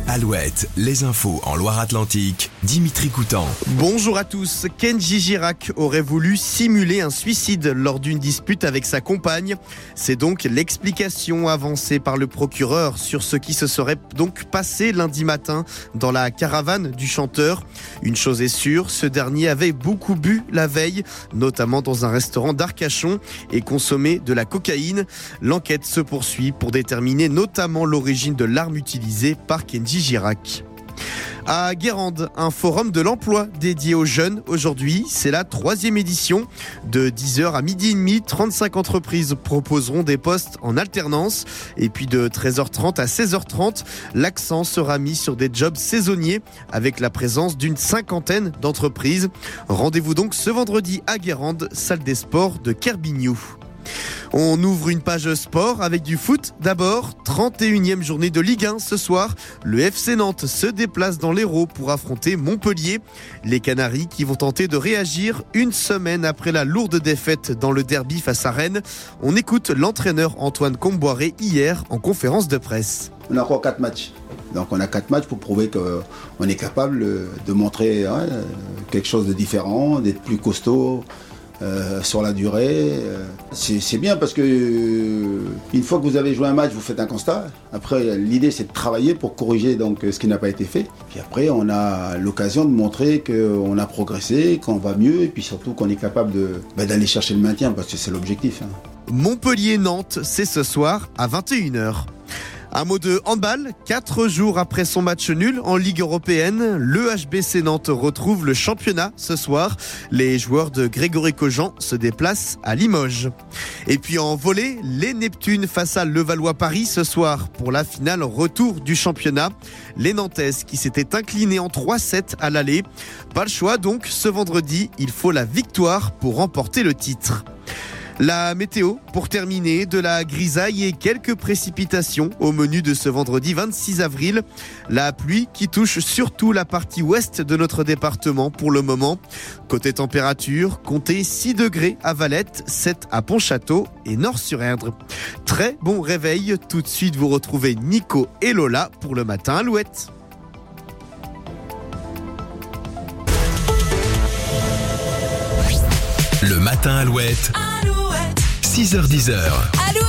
Alouette, les infos en Loire-Atlantique, Dimitri Coutan. Bonjour à tous. Kenji Girac aurait voulu simuler un suicide lors d'une dispute avec sa compagne. C'est donc l'explication avancée par le procureur sur ce qui se serait donc passé lundi matin dans la caravane du chanteur. Une chose est sûre, ce dernier avait beaucoup bu la veille, notamment dans un restaurant d'Arcachon, et consommé de la cocaïne. L'enquête se poursuit pour déterminer notamment l'origine de l'arme utilisée par Kenji Girac. À Guérande, un forum de l'emploi dédié aux jeunes. Aujourd'hui, c'est la 3e édition. De 10h à 12h30, 35 entreprises proposeront des postes en alternance. Et puis de 13h30 à 16h30, l'accent sera mis sur des jobs saisonniers avec la présence d'une 50aine d'entreprises. Rendez-vous donc ce vendredi à Guérande, salle des sports de Kerbignou. On ouvre une page sport avec du foot. D'abord, 31e journée de Ligue 1 ce soir. Le FC Nantes se déplace dans l'Hérault pour affronter Montpellier. Les Canaries qui vont tenter de réagir une semaine après la lourde défaite dans le derby face à Rennes. On écoute l'entraîneur Antoine Comboiré hier en conférence de presse. On a encore 4 matchs. Donc on a 4 matchs pour prouver qu'on est capable de montrer quelque chose de différent, d'être plus costaud. Sur la durée, c'est bien parce que une fois que vous avez joué un match, vous faites un constat. Après, l'idée c'est de travailler pour corriger donc ce qui n'a pas été fait. Puis après, on a l'occasion de montrer qu'on a progressé, qu'on va mieux, et puis surtout qu'on est capable d'aller chercher le maintien parce que c'est l'objectif. Montpellier-Nantes, c'est ce soir à 21h. Un mot de handball, 4 jours après son match nul en Ligue européenne, le HBC Nantes retrouve le championnat ce soir. Les joueurs de Grégory Cogent se déplacent à Limoges. Et puis en volley, les Neptunes face à Levallois-Paris ce soir pour la finale retour du championnat. Les Nantaises qui s'étaient inclinées en 3-7 à l'aller. Pas le choix donc, ce vendredi, il faut la victoire pour remporter le titre. La météo, pour terminer, de la grisaille et quelques précipitations au menu de ce vendredi 26 avril. La pluie qui touche surtout la partie ouest de notre département pour le moment. Côté température, comptez 6 degrés à Valette, 7 à Pontchâteau et Nord-sur-Erdre. Très bon réveil, tout de suite vous retrouvez Nico et Lola pour le matin Alouette. Le matin Alouette. 6h-10h.